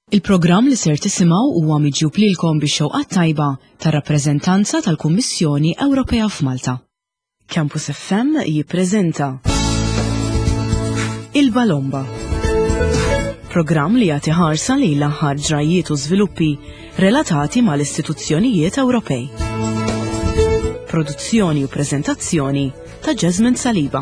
Il-programm li ser tisimgħu huwa miġjub lilkom bix-xewqa tajba tar-rappreżentanza tal-Kummissjoni Ewropea f'Malta. Campus FM jippreżenta Il-Balomba. Programm li jagħti ħarsa lejn l-aħħar ġrajiet u żviluppi relatati mal-istituzzjonijiet Ewropej. Produzzjoni u preżentazzjoni ta' Jasmine Saliba.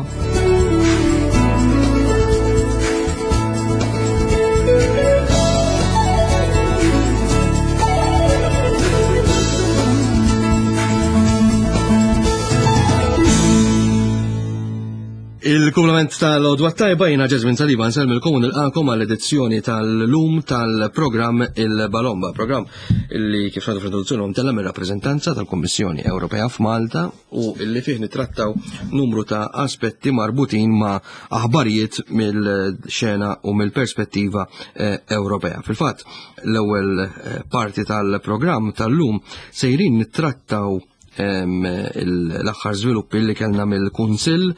Il-kumplament tal-odwa tajba jina Jasmine Saliba nselmilkom u nilqakom għall-edizzjoni tal-lum tal-programm Il-Balomba, programm illi kif xadu fl-introduzzjoni tellem ir-rappreżentanza tal-Kommissjoni Ewropea f'Malta u illi fih nittrattaw numru ta' aspetti marbutin ma' aħbarijiet mill-xena u mill-perspettiva Ewropea. Fil-fatt, l-ewwel parti tal-programm tal-lum sejrin nittrattaw l-aħħar żviluppi li kellna mill-Kunsill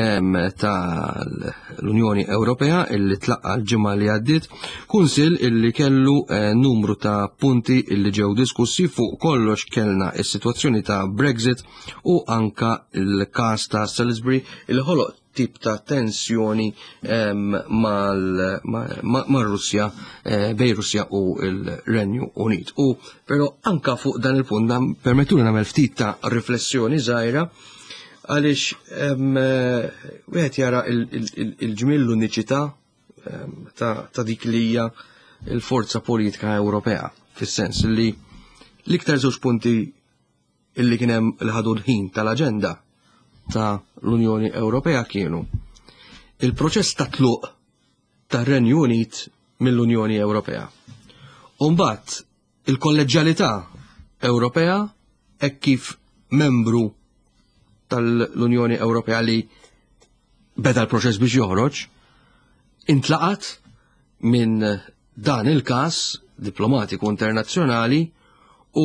tal-Unjoni Ewropea illi tlaqqa l-ġimgħa li għaddiet, kunsill illi kellu numru ta' punti illi ġew diskussi fuq kollox kellna is-sitwazzjoni ta' Brexit u anka l-każ ta' Salisbury il ħoloq tip ta' tensjoni mal-Russja, bej Russja u l-Renju Unit. U però anka fuq dan il-punt permetturi nagħmel ftit ta' riflessjoni żgħira għaliex wieħed jara il-ġmiel l-uniċità ta' dik li hija l-forza politika Ewropea, fis-sens li l-iktar żewġ punti illi kien hemm li ħadu l-ħin tal-aġenda ta' l-Unjoni Ewropea kienu il-proċess ta' tluq tar-Renju Unit mill-Unjoni Ewropea. U mbagħad il-kolleġjalità Ewropea hekk kif membru tal-Unjoni Ewropea li beda l-proċess biex joħroġ intlaqat minn dan il-każ diplomatiku internazzjonali u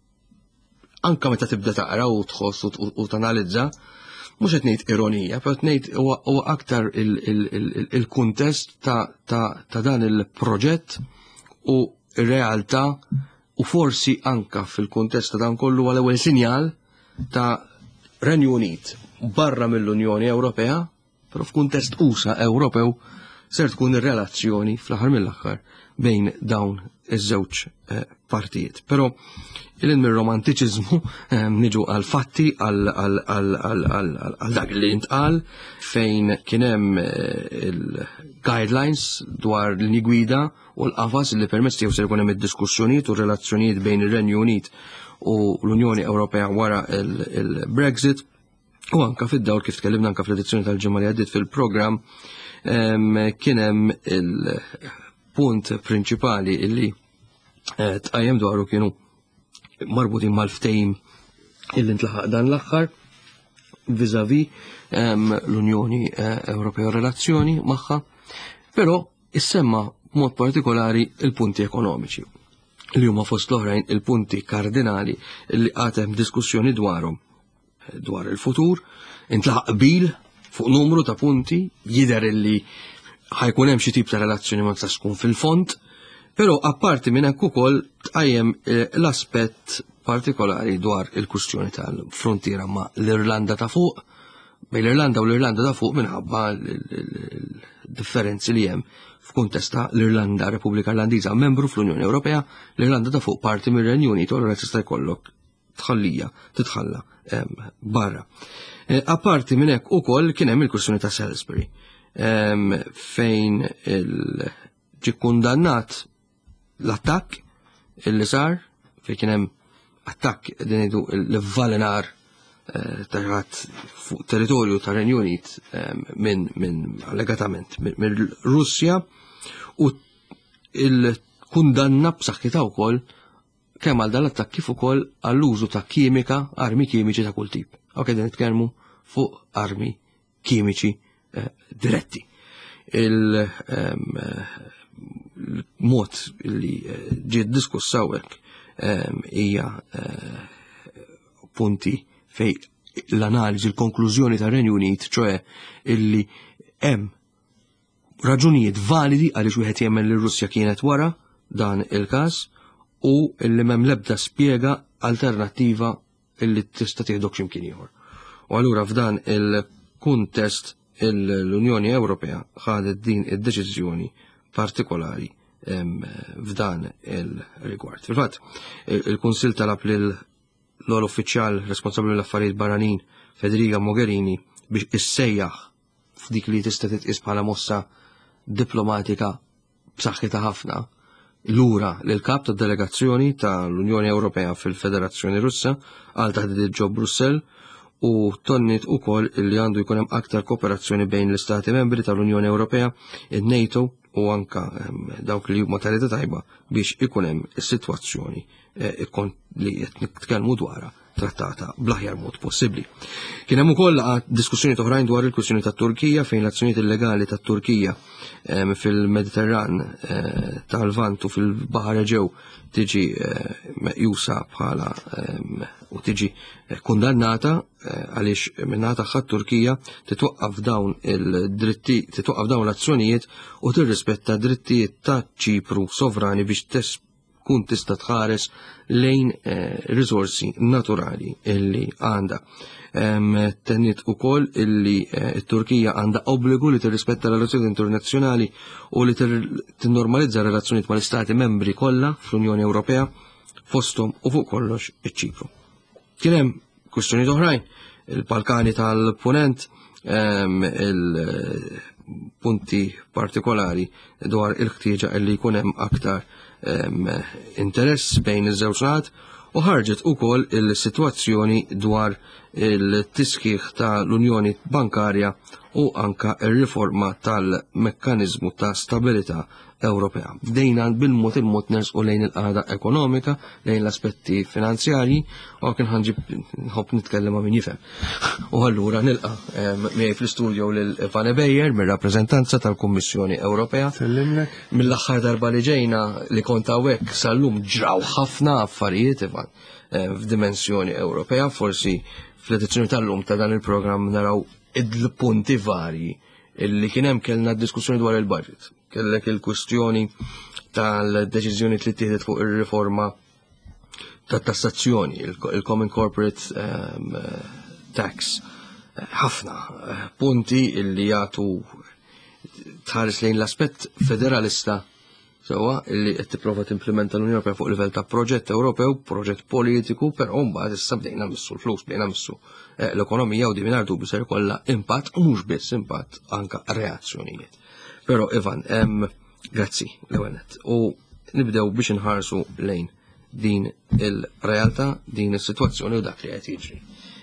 anka meta tibda taqra u tħoss u tanalizza, mhux qed ngħid ironija, però qed ngħid huwa aktar il-kuntest ta' dan il-proġett u r-realtà u forsi anka fil-kuntest ta' dan kollu għal-ewwel sinjal ta' Renju Unit barra mill-Unjoni Ewropea, però f'kuntest USA Ewropew ser tkun ir-relazzjoni fl-aħħar mill-aħħar bejn dawn iż-żewġ partijiet. Però il-romantiċizmu niġu għal-fatti għal dak li intqal fejn kien hemm il-guidelines dwar l-linji gwida u l-qafas li permezz tiegħu se jkun hemm id-diskussjonijiet u relazzjonijiet bejn ir-Renju Unit u l-Unjoni Ewropea wara il-Brexit u anka fid-dawl kif tkellimna anka fl-edizzjoni tal-ġimgħa li għaddiet fil-programm kien hemm il-punt prinċipali illi tqajjem dwaru kienu marbutin mal-ftehim illi ntlaħaq dan l-aħħar vis-à-vis l-Unjoni Ewropea relazzjoni magħha, però issemma b'mod partikolari il-punti ekonomiċi li huma fost l-oħrajn il-punti kardinali li għatem diskussjoni dwarhom dwar il-futur, intlaħaq qbil fuq numru ta' punti, jidher illi ħajkun hemm xi tip ta' relazzjoni ma tistax tkun fil-fond, però apparti minn hekk ukoll tqajjem l-aspett partikolari dwar il-kwistjoni tal-frontiera ma' l-Irlanda ta' fuq, bejn l-Irlanda u l-Irlanda ta' fuq minħabba l-differenzi li hemm f'kuntest ta' l-Irlanda Repubblika Irlandiża membru fl-Unjoni Ewropea, l-Irlanda ta' fuq parti mir-Renju Unit u allura tista' jkollok tħallija titħalla barra. Apparti minn hekk ukoll kien hemm il-kwistjoni ta' Salisbury fejn ġie kundannat l-attakk illi sar fejn kien hemm attakk din ngħidu l-valenar fuq territorju tar Renju Unit minn allegatament mill-Russja u il-kundanna b'saħħitha wkoll kemm għal dan l-attakk kif ukoll għall-użu ta' kimika, armi kimiċi ta' kull tip. Ok, din nitkellmu fuq armi kimiċi diretti. Il-mod li ġiet diskussa hekk hija punti fej l-analiżi, l-konklużjoni ta' Renju Unit, ċoe illi hemm raġunijiet validi għaliex wieħed jemmen li r-Russja kienet wara dan il-każ u illi m'hemm l-ebda spjega alternattiva illi tista' tieħdok x'imkien ieħor. U allura f'dan il-kuntest l-Unjoni Ewropea ħadet din id-deċiżjoni partikolari f'dan il-rigward. Fil-fatt, il-Kunsill talab lil l-għol uffiċjal responsabbli l-affarijiet barranin Federica Mogherini biex issejjaħ f'dik li tista' titqis bħala mossa diplomatika b'saħħitha ħafna lura lil kap tad-delegazzjoni tal-Unjoni Ewropea fil-Federazzjoni Russa għal taħdid ġo Brussell u tonnit ukoll li għandu jkun hemm aktar kooperazzjoni bejn l-Istati membri tal-Unjoni Ewropea, il-NATO u anka dawk li huma tal-età tajba biex ikun hemm is-sitwazzjoni li qed nitkellmu dwarha trattata bl-aħjar mod possibbli. Kien hemm ukoll diskussjoni oħrajn dwar il-kwistjoni tat-Turkija fejn l-azzjonijiet illegali tat-Turkija fil-Mediterran tal-Lvant u fil-Baħar Eġew tiġi meqjusa bħala u tiġi kundannata għaliex minnaħa tagħha Turkija titwaqqaf dawn l-azzjonijiet u tirrispetta drittijiet ta' Ċipru sovrani biex kun tista' tħares lejn risorsi naturali illi għandha. Tennit ukoll illi t-Turkija għandha obbligu li tirrispetta l-relazzjoni internazzjonali u li tinnormalizza relazzjonijiet mal-Istati membri kollha fl-Unjoni Ewropea fosthom u fuq kollox iċ-Ċipru. Kien hemm kwistjonijiet oħrajn, il-Balkani tal-Punent, il-punti partikolari dwar il-ħtieġa illi jkun hemm aktar interess bejn iż-żewġ naħat u ħarġet ukoll il-sitwazzjoni dwar il-tiskieħ tal-Unjoni Bankarja u anka ir-riforma tal-mekkaniżmu ta' stabilità Ewropea. Bdejna bil-mod il-mod nersqu lejn il-qagħda ekonomika, lejn l-aspetti finanzjarji, u kien nħobb nitkellem ma' min jifhem. U allura nilqa' miegħi fl-istudju lil Vane Beyer mir-rappreżentanza tal-Kummissjoni Ewropea. Mill-aħħar darba li ġejna li kont hawnhekk sal-lum ġraw ħafna affarijiet Ivan f'dimensjoni Ewropea, forsi fl-edizzjoni tal-lum ta' dan il-programm naraw id-punti varji illi kien hemm kellna diskussjoni dwar il-budget. Kellek il-kwistjoni tal-deċiżjoni li tieħdet fuq ir-riforma tat-tassazzjoni, il-Common Corporate Tax. Ħafna punti illi jagħtu tħares lejn l-aspett federalista sewa illi qed tipprova timplementa l-Unjoni Ewropea fuq livell ta' proġett Ewropew, proġett politiku, però mbagħad issa bdejna nmissu l-flus, bdejna nmissu l-ekonomija u di mingħajr dubju se jkollha impatt u mhux biss impatt anke reazzjonijiet. Però Ivan, grazzi l-ewwel nett. U nibdew biex inħarsu lejn din il-realtà, din is-sitwazzjoni u dak li qed jiġri.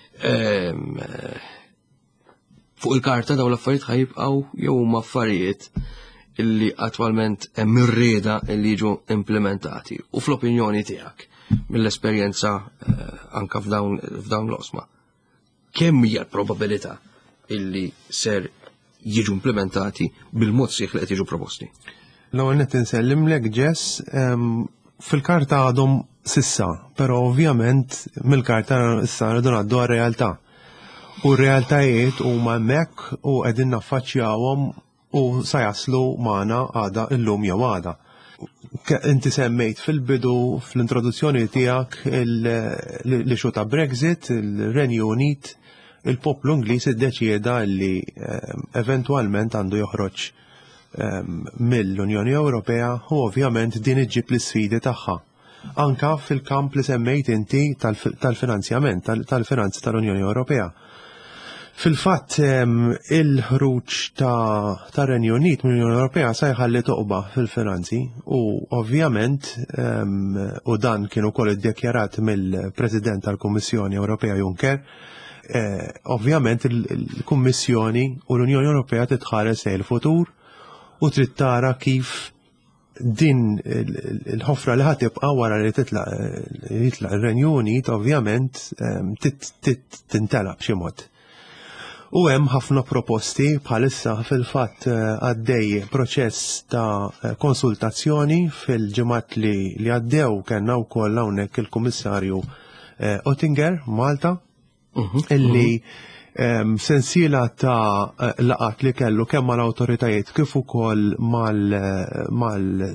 Fuq il-karta dawn l-affarijiet ħajibqgħu jew huma affarijiet illi attwalment hemm irrieda illi jiġu implementati. U fl-opinjoni tiegħek mill-esperjenza anke f'dawn l-osma, kemm hija l-probabilità illi ser jiġu implementati bil-mod sieħ li qed jiġu proposti? L-ewwel nett insellimlek Jess, fil-karta għadhom sissa, però ovvjament mill-karta issa rridu ngħaddu għar-realtà. U r-realtajiet huma hemmhekk u qegħdin naffaċċjawhom u sa jaslu magħna għada illum jew għada. Inti semmejt fil-bidu fl-introduzzjoni tiegħek l-ixu ta' Brexit, il-Renju Unit, il-poplu Ingliż iddeċieda li eventwalment għandu joħroġ mill-Unjoni Ewropea u ovvjament din iġġib l-isfidi tagħha. Anka fil-kamp li semmejt inti tal-finanzjament, tal-finanzi tal-Unjoni Ewropea. Fil-fatt il-ħruġ ta' Renju Unit mill-Unjoni Ewropea se jħalli toqba fil-finanzi u ovvjament u dan kien ukoll iddikjarat mill-President tal-Kummissjoni Ewropea Juncker, ovvjament il-Kummissjoni u l-Unjoni Ewropea titħares il-futur u trid tara kif din il-ħofra li ħatibqa' wara li jitlaq ir-Renju Unit ovvjament tintelab b'xi mod. U hemm ħafna proposti bħalissa fil-fatt għaddej proċess ta' konsultazzjoni fil-ġimgħat li għaddew kellna wkoll hawnhekk il-Kummissarju Oettinger Malta illi sensiela ta' laqat li kellu kemm mal-awtoritajiet kif ukoll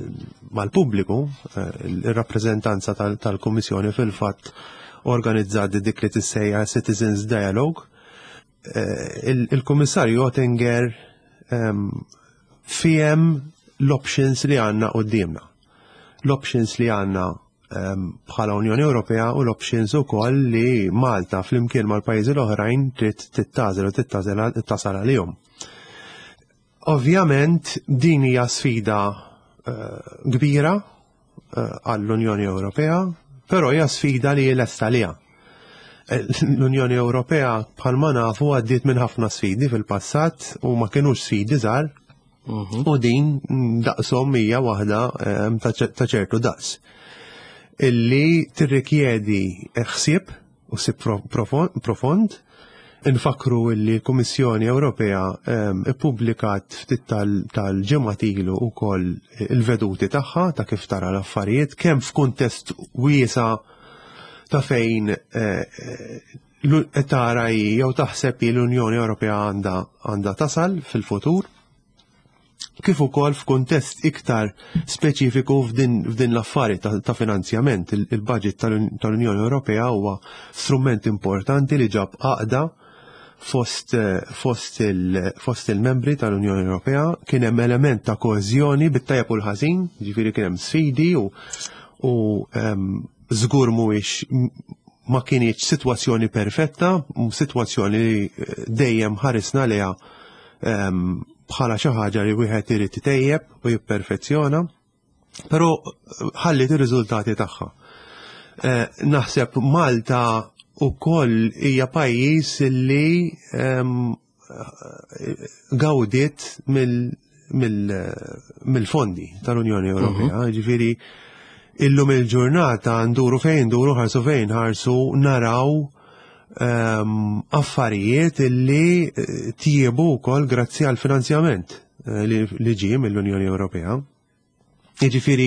mal-pubbliku, il-rappreżentanza tal-Kummissjoni fil-fatt organizzat dik li tissejja Citizens Dialogue. Il-Kummissarju Oettinger fihem l-options li għandna qudiemna. L-options li għandna bħala Unjoni Ewropea u l-options ukoll li Malta flimkien mal-pajjiżi l-oħrajn trid tittażel u tittasal għalihom. Ovvjament din hija sfida kbira għall-Unjoni Ewropea, però hija sfida li lesta liha. L-Unjoni Ewropea bħalma nafu għaddiet minn ħafna sfidi fil-passat u ma kinux sfidi żgħar u din daqshom hija waħda ta' ċertu daqs illi tirrikjedi ħsieb u ħsieb profond. Infakru illi l-Kummissjoni Ewropea ippubblikat ftit tal-ġimgħat ilu wkoll il-veduti tagħha ta' kif tara l-affarijiet kemm f'kuntest wiesa ta' fejn tara jew taħseb li l-Unjoni Ewropea għandha tasal fil-futur, kif ukoll f'kuntest iktar speċifiku f'din l-affarijiet ta' finanzjament. Il-budget tal-Unjoni Ewropea huwa strument importanti li ġab għaqda fost il-membri tal-Unjoni Ewropea, kien hemm element ta' koeżjoni bit-tajjeb u l-ħażin, ġifieri kien hemm sfidi u żgur mhuwiex ma kienx sitwazzjoni perfetta, sitwazzjoni li dejjem ħarisna liha bħala xi ħaġa li wieħed irid itejjeb u jipperfezzjona, però ħallit ir-riżultati tagħha. Naħseb Malta ukoll hija pajjiż li gawdiet mill-fondi tal-Unjoni Ewropea, ġifieri illum il-ġurnata nduru fejn nduru ħarsu fejn ħarsu naraw affarijiet li tjiebu wkoll grazzi għal finanzjament li ġie mill-Unjoni Ewropea. Jiġifieri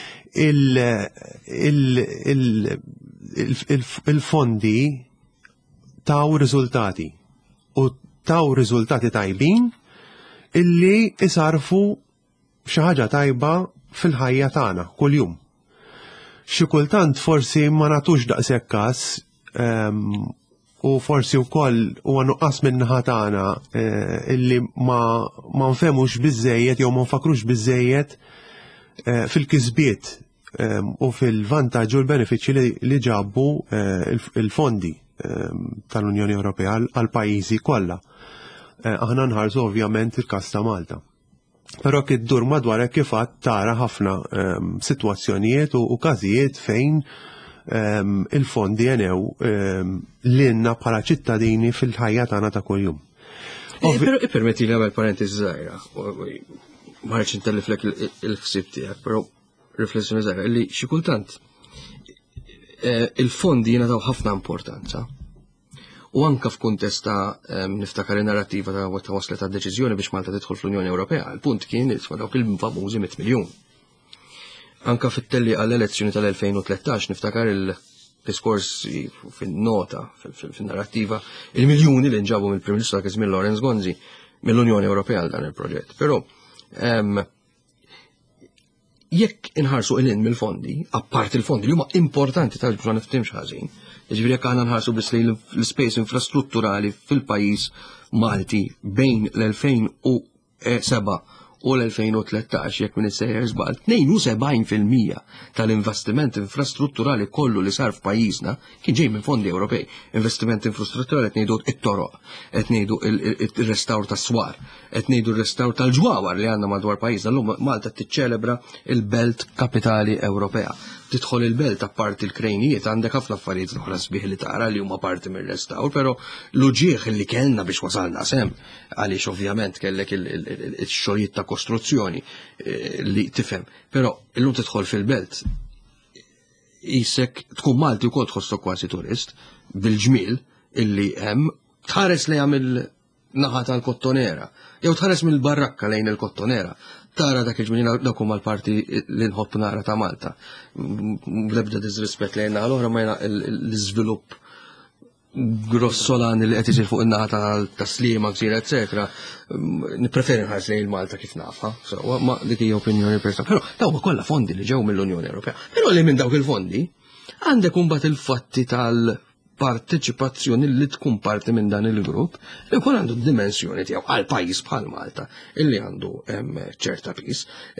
il-fondi taw riżultati u taw riżultati tajbin illi isarfu xi ħaġa tajba fil-ħajja tagħna kuljum. Xi kultant forsi ma nagħtux daqshekk każ u forsi wkoll huwa nuqqas min-naħa tagħna illi ma nfehmux biżżejjed jew ma nfakrux biżżejjed fil-kisbiet u fil-vantaġġ u l-benefiċċji li ġabbu il-fondi tal-Unjoni Ewropea għal pajjiżi kollha. Aħna nħarsu ovvjament il-każ ta' Malta. Però kiddur madwar hekk kif tara ħafna sitwazzjonijiet u każijiet fejn il-fondi jenew l-inna bħala ċittadini fil-ħajja tagħna ta' kuljum. Però ippermetti li nagħmel parentesi żgħira, ma rridx intelliflek il-ħsieb tiegħek, però riflessjoni żgħira li xi kultant il-fondi jingħataw ħafna importanza. U anke f'kuntest ta' niftakar in-narrattiva ta' waslet ta' deċiżjoni biex Malta tidħol fl-Unjoni Ewropea, il-punt kien dawk il-famużi 100 miljun. Anka fit-telli għall-elezzjoni tal-2013 niftakar il-diskors fin-nota, fin-narrattiva, il-miljuni li nġabu mill-Prim Ministru Kazimir Lorenz Gonzi mill-Unjoni Ewropea għal dan il-proġett. Però jekk inħarsu il-in mill-fondi, appart il-fondi li huma importanti tal-ġuna niftimx ħażin, jiġifieri jekk aħna nħarsu biss l-ispejs infrastrutturali fil-pajjiż Malti bejn l-2007 u l-2013 jekk minn is-sejjer żball 72% tal-investiment infrastrutturali kollu li sar f'pajjiżna kien ġej minn fondi Ewropej. Investiment infrastrutturali qed ngħidu t-toroq, qed ngħidu ir-restawr tas-swar, qed ngħidu r-restawr tal-ġwawar li għandna madwar pajjiżna. Llum Malta tiċċelebra il-Belt Kapitali Ewropea. Tidħol il-belt apparti l-krejnijiet għandek ħafna affarijiet oħra sbieħ li tara li huma parti mir-restawr, però l-uġieħ li kellna biex wasalna sem għaliex ovvjament kellek il-xogħlijiet ta' kostruzzjoni li tifhem. Però illum tidħol fil-belt isek tkun Malti wkoll tħossok kważi turist bil-ġmiel illi hemm tħares li għamil naħa tal-Kottonera jew tħares mill-barrakka lejn il-Kottonera. Tara dak il-ġmien dak huma l-parti li nħobb nara ta' Malta. Bl-ebda disrispett lejn l-oħra ma l-iżvilupp grossolani li qed isir fuq in-naħa tas-sliema gżira, eċetera, nippreferi nħares lejn Malta kif nafha. Ma dik hija opinjoni personali. Però dawn kollha fondi li ġew mill-Unjoni Ewropea. Però li minn dawk il-fondi għandek imbagħad il-fatti tal-parteċipazzjoni li tkun parti minn dan il-grupp li jkun għandu dimensjoni tiegħu għal pajjiż bħal Malta illi għandu ċerta pis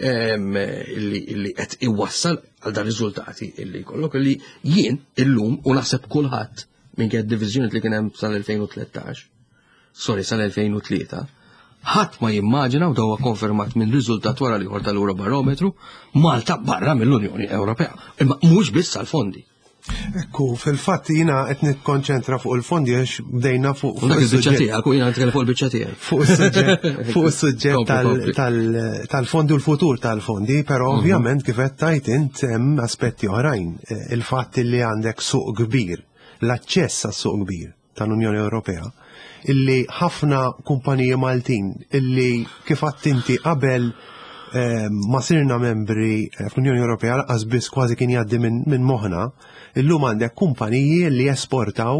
illi qed iwassal għal dan riżultati illi jkollok illi jien illum u naħseb kulħadd minn kien diviżjoni li kien hemm sal-2013, sal-2003, ħadd ma jimmaġina u dawha konfermat minn riżultat wara l-ieħor tal-Eurobarometru Malta barra mill-Unjoni Ewropea. Imma mhux biss għall-fondi. Ekku, fil-fatt jiena qed nikkonċentra fuq il-fondi għax bdejna fuq il-biċċa tiegħek u jiena nitkellem fuq il-biċċa tiegħek. Fuq is-suġġett tal-fondi u l-futur tal-fondi, però ovvjament kif qed tajt int hemm aspetti oħrajn. Il-fatt li għandek suq kbir, l-aċċess għas-suq kbir tal-Unjoni Ewropea, illi ħafna kumpaniji Maltin illi kif għadt inti qabel ma sirna membri fl-Unjoni Ewropea laqas biss kważi kien jgħaddi minn moħħna, illum għandek kumpaniji li jesportaw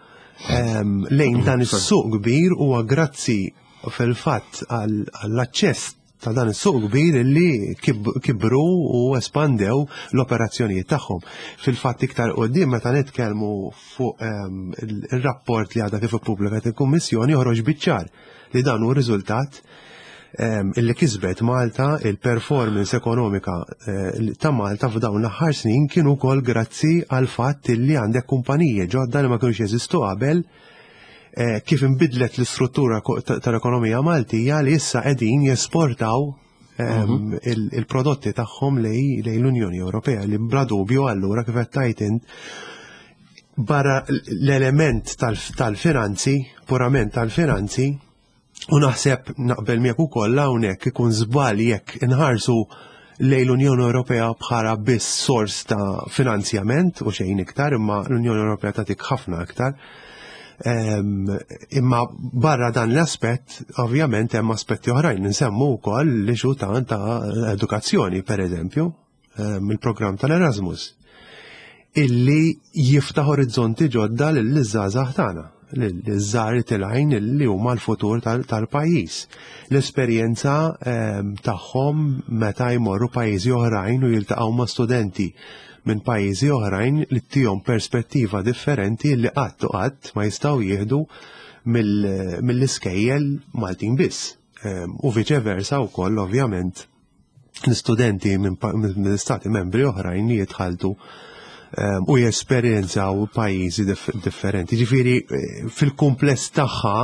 lejn dan is-suq kbir huwa grazzi fil-fatt għall-aċċess ta' dan is-suq kbir illi kibru u espandew l-operazzjonijiet tagħhom. Fil-fatt iktar qudiem meta nitkellmu fuq ir-rapport li għadha kif ippubblikat il-Kummissjoni joħroġ biċ-ċar li dan hu riżultat illi kisbet Malta, il-performance ekonomika ta' Malta f'dawn l-aħħar snin kienu wkoll grazzi għal fatt illi għandek kumpaniji ġodda li ma kinux jeżistu qabel kif inbidlet l-istruttura tal-ekonomija Maltija li issa qegħdin jesportaw il-prodotti tagħhom lejn l-Unjoni Ewropea li bla dubju allura kif qed tajt barra l-element tal-finanzi, purament tal-finanzi, u naħseb naqbel miegħek ukoll hawnhekk ikun żball jekk inħarsu lejn l-Unjoni Ewropea bħala biss sors ta' finanzjament u xejn iktar, imma l-Unjoni Ewropea tagħtik ħafna iktar. Imma barra dan l-aspett, ovvjament hemm aspetti oħrajn nsemmu wkoll l-ixu ta' edukazzjoni, pereżempju, mill-programm tal-Erasmus, illi jiftaħ orizzonti ġodda lill-żgħażagħ tagħna, lill-żgħar tilgħin li huma l-futur tal-pajjiż. L-esperjenza tagħhom meta jmorru pajjiżi oħrajn u jiltaqgħu ma' studenti minn pajjiżi oħrajn li tihom perspettiva differenti li qatt ma jistgħu jieħdu mill-iskejjel Maltin biss. U viċeversa wkoll ovvjament l-istudenti minn stati membri oħrajn li jitħaltu u jesperjenzaw pajjiżi differenti. Ġifieri fil-kumpless tagħha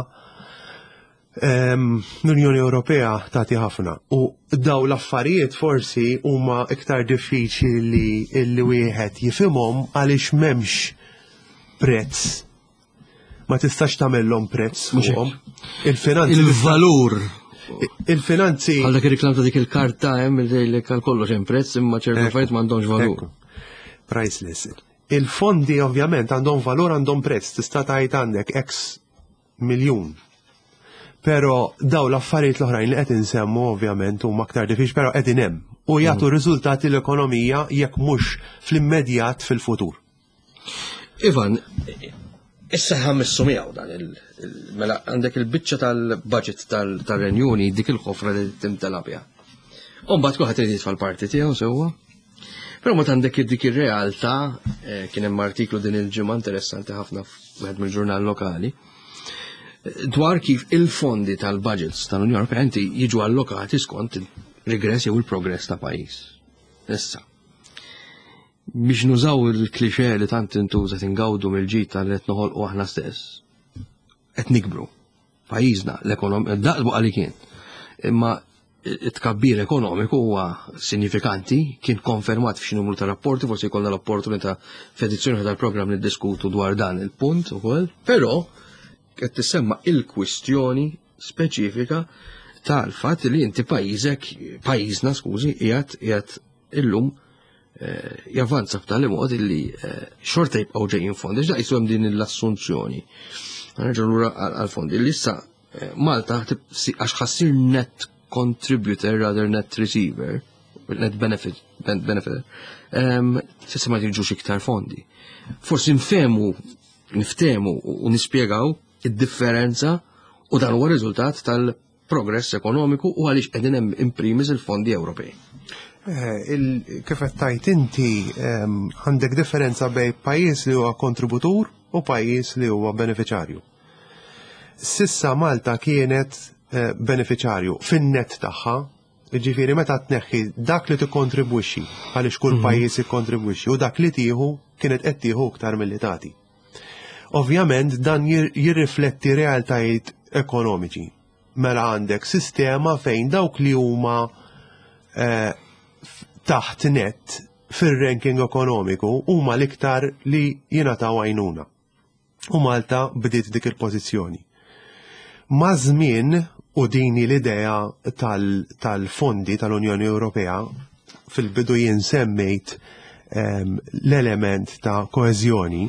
l-Unjoni Ewropea tagħti ħafna u daw l-affarijiet forsi huma iktar diffiċli li wieħed jifhimhom għaliex m'hemmx prezz. Ma tistax tagħmellhom prezz fuqhom. Il-finanzi il-valur. Il-finanzi għal dak ir-riklam ta' dik il-karta hemm li kollox hemm prezz imma ċertu affarijiet m'għandhomx valur. Priceless. Il-fondi ovvjament għandhom valur, għandhom prezz, tista' tgħid għandek X miljun. Pero daw l-affarijiet l-oħrajn li qed insemmu ovvjament huma aktar diffiċli, però qegħdin hemm u jagħtu riżultati l-ekonomija jekk mhux fl-immedjat fil-futur. Ivan, issa ħammissu miegħu dan mela għandek il-biċċa tal-budget tal-Renjuni dik il-ħofra li timtela biha. U mbagħad kulħadd irid jitfa' l-parti tiegħu sewwa. Però ma għandek dik ir-realtà kien hemm artiklu din il-ġimgħa interessanti ħafna wieħed mill-ġurnal lokali dwar kif il-fondi tal-budgets tal-Unjoni Ewropea inti jiġu allokati skont il-regress jew il-progress ta' pajjiż. Issa. Biex nużaw il-klixé li tant intuża tingawdu mill-ġid tal-qed noħolqu aħna stess. Qed nikbru. Pajjiżna l-ekonomija daqbu għali kien. Imma it-tkabbir ekonomiku huwa sinifikanti, kien konfermat f'xi numru ta' rapporti, forsi jkollna l-opportunità f'edizzjoni tal-programm niddiskutu dwar dan il-punt ukoll, però qed tissemma il-kwistjoni speċifika tal-fatt li inti pajjiżna qiegħed illum javvanza b'tali mod illi xorta jibqgħu ġejjin fondi. X'da jisu hemm din l-assunzjoni. Nerġgħu lura għall-fondi. Issa Malta għax ħassir net contributor rather net receiver, net benefit, s'issa ma jiġux iktar fondi. Forsi nfehmu niftehmu u nispjegaw id-differenza u dan huwa riżultat tal-progress ekonomiku u għaliex qegħdin hemm imprimis il-fondi Ewropej. Kif qed tajt inti għandek differenza bejn pajjiż li huwa kontributur u pajjiż li huwa beneficjarju. Sissa Malta kienet beneficjarju fin-net tagħha, ġifieri meta tneħħi dak li tikkontribwixxi għaliex kull pajjiż ikkontribwixxi u dak li tieħu kienet qed tieħu aktar milli tagħti. Ovvjament dan jirrifletti realtajiet ekonomiċi. Mela għandek sistema fejn dawk li huma taħt net fir-ranking ekonomiku huma l-iktar li jingħataw għajnuna. U Malta bdiet dik il-pożizzjoni. Ma' żmien u dini l-idea tal-fondi tal-Unjoni Ewropea fil-bidu jien semmejt l-element ta' koeżjoni,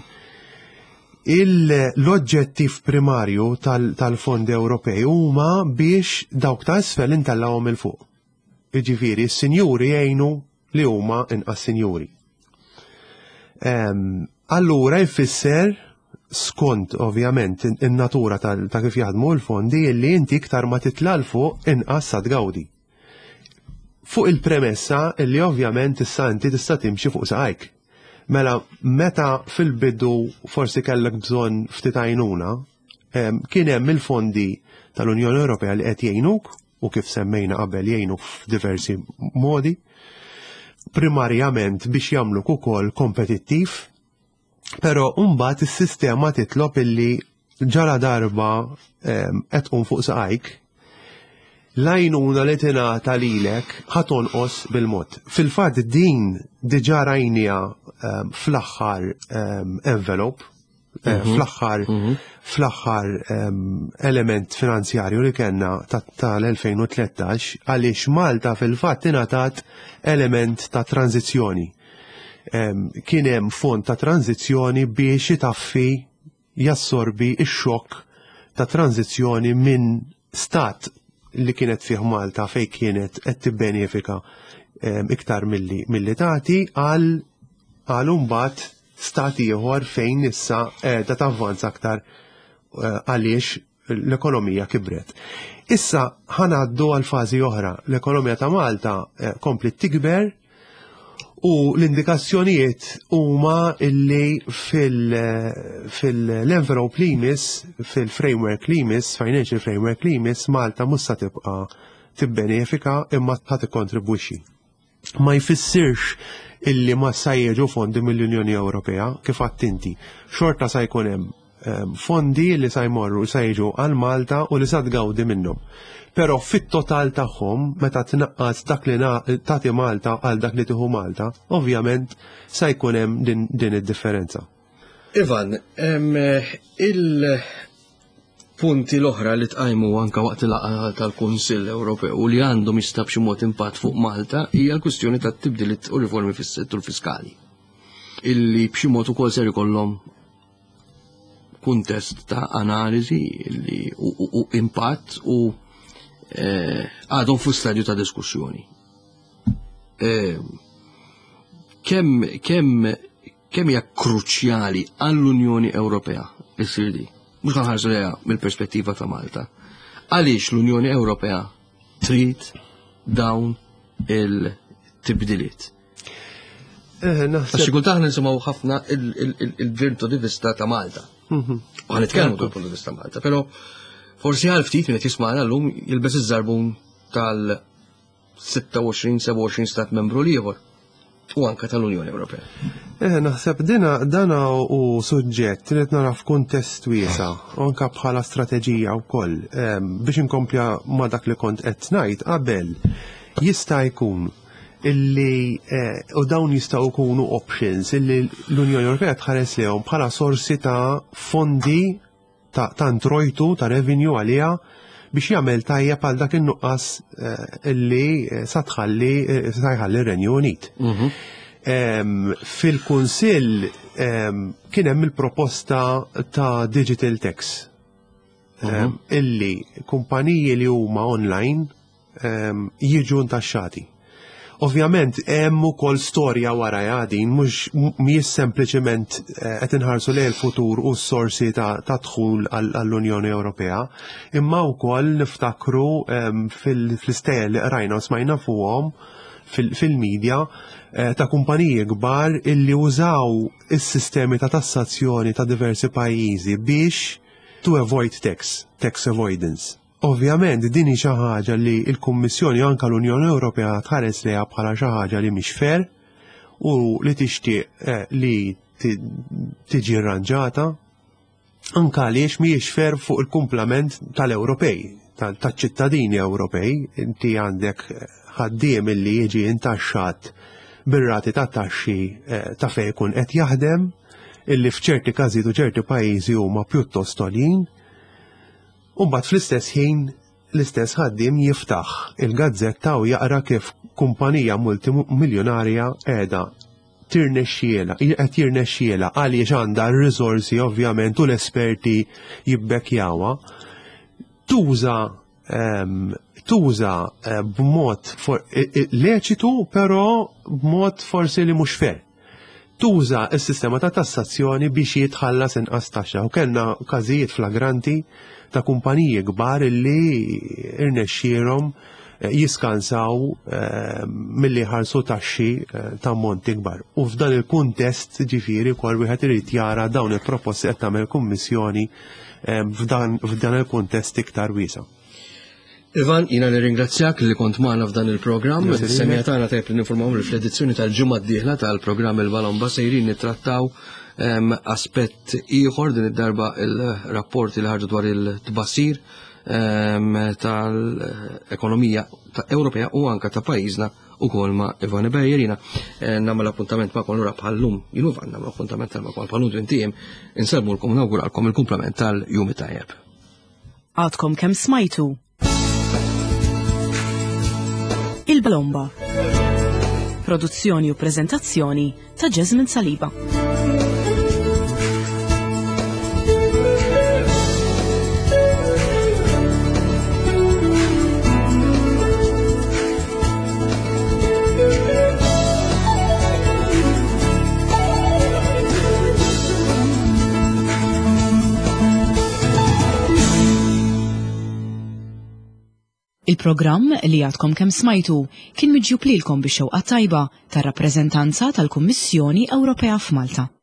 l-oġġettiv primarju tal-fondi Ewropej huma biex dawk ta' isfel intellawhom il-fuq. Jiġifieri s-sinjuri jgħinu li huma inqas sinjuri. Allura jfisser skont ovvjament in-natura ta' kif jaħdmu l-fondi illi inti iktar ma titla' l fuq inqas sa tgawdi. Fuq il-premessa illi ovvjament issa inti tista' timxi fuq saqajk. Mela meta fil-bidu forsi kellek bżonn ftit għajnuna, kien hemm il-fondi tal-Unjoni Ewropea li qed jgħinuk u kif semmejna qabel jgħinuk f'diversi modi, primarjament biex jagħmluk ukoll kompetittiv. Pero mbagħad is-sistema titlob illi ġara darba qed tkun fuq saqajk, l-għajnuna li tingħata lilek ħatonqos bil-mod. Fil-fatt din diġà rajnija fl-aħħar envelope, fl-aħħar element finanzjarju li kellna tal-2013 għaliex Malta fil-fatt ingħatat element ta' tranzizzjoni. Kien hemm fond ta' tranzizzjoni biex jitaffi jassorbi x-xokk ta' tranzizzjoni minn stat li kienet fih Malta fejn kienet qed tibbenefika iktar milli tagħti għal mbagħad stat ieħor fejn issa qiegħda tavvanza aktar għaliex l-ekonomija kibret. Issa ħanaddu għal fażi oħra. L-ekonomija ta' Malta komplet tikber u l-indikazzjonijiet huma illi fil-envelope li jmiss, fil-framework li jmiss, financial framework li jmiss, Malta mhux se tibqa' tibbenefika imma ħadd ikkontribwixxi. Ma jfissirx illi ma sa jiġu fondi mill-Unjoni Ewropea kif għadt inti. Xorta sa jkun hemm fondi li sa jmorru sa jiġu għal Malta u li sa tgawdi minnhom. Però fit-total tagħhom meta tnaqqas dak li tagħti Malta għal dak li tieħu Malta, ovvjament sa jkun hemm din id-differenza. Ivan, il-punti l-oħra li tqajmu anke waqt il-laqgħa tal-Kunsill Ewropew u li għandhom jista' b'xi mod impatt fuq Malta hija l-kwistjoni tat-tibdiliet u riformi fis-settur fiskali. Illi b'xi mod ukoll ser ikollhom kuntest ta' analiżi u impatt u għadhom fu stadju ta' diskussjoni. Kemm hija kruċjali għall-Unjoni Ewropea issir di? Mhux ħanħarsu leha mill-perspettiva ta' Malta. Għaliex l-Unjoni Ewropea trid dawn il-tibdiliet? Għax kultaħ nisimgħu ħafna il-virtu di vista ta' Malta. U ħanitkellmu dwar puntu di vista Malta, però forsi għal ftit minn qed jisma'na llum jilbes iż-żarbun tal-26-27 stat membru ieħor u anke tal-Unjoni Ewropea. Naħseb dana u suġġett li qed nara f'kuntest wiesa' u anke bħala strateġija wkoll biex inkomplja ma' dak li kont qed ngħid qabel jista' jkun illi u dawn jistgħu jkunu options illi l-Unjoni Ewropea tħares lehom bħala sorsi ta' fondi ta' introjtu ta' revenue għalija biex jagħmel tajjeb għal dak in-nuqqas illi sa jħalli r-Renju Unit. Fil-Kunsill kien hemm il-proposta ta' Digital Tax illi kumpaniji li huma online jiġu ntaxxati. Ovvjament hemm ukoll storja wara din mhijiex sempliċement qed inħarsu lejn il-futur u s-sorsi ta' dħul għall-Unjoni Ewropea, imma wkoll niftakru fl-istejjel li qrajna u smajna fuqhom fil-medja ta' kumpaniji kbar illi użaw is-sistemi ta' tassazzjoni ta' diversi pajjiżi biex to avoid tax avoidance. Ovvjament din hi xi ħaġa li l-Kummissjoni anke l-Unjoni Ewropea tħares liha bħala xi ħaġa li mhix fair u li tixtieq li tiġi rranġata anke għaliex mhijiex fair fuq il-kumplament tal-Ewropej, taċ-ċittadini Ewropej. Inti għandek ħaddiem illi jiġi intaxxat bir-rati ta' taxxi ta' fejn ikun qed jaħdem illi f'ċerti każijiet u ċerti pajjiżi huma pjuttost għolin. U mbagħad fl-istess ħin l-istess ħaddiem jiftaħ il-gazzetta u jaqra kif kumpanija multimiljonarja qiegħda qed jirnexxiela għaliex għandha r-riżorsi ovvjament u l-esperti jibbekjawha tuża b'mod leċitu però b'mod forsi li mhux fair. Tuża s-sistema ta' tassazzjoni biex jitħallas inqas taxxa u kellna każijiet flagranti ta' kumpaniji kbar illi irnexxielhom jiskansaw milli ħarsu taxxi ta' monti kbar. U f'dan il-kuntest ġifieri wkoll wieħed irid jara dawn il-proposti qed tagħmel kummissjoni f'dan il-kuntest iktar wiesa'. Ivan, jina nirringrazzjak li kont magħna f'dan il-programm. Is-semija tagħna tajb li ninformaw li fl-edizzjoni tal-ġimgħa d-dieħla tal-programm Il-Balomba sejrin nittrattaw aspett ieħor din id-darba il-rapport li ħarġu dwar il-tbassir tal-ekonomija Ewropea u anke ta' pajjiżna ukoll ma' Ivan Berjerina. Nagħmel appuntament ma' kollura bħallum, Ivan nagħmel appuntament ma' bħallum twintiem insalmulkom u nawguralkom il-kumplament tal-jum tajjeb. Għadkom kemm smajtu Il-Balomba. Produzzjoni u preżentazzjoni ta' Jasmine Saliba. Il-programm li għadkom kemm smajtu kien miġjub lilkom bix-xewqa tajba tar-rappreżentanza tal-Kummissjoni Ewropea f'Malta.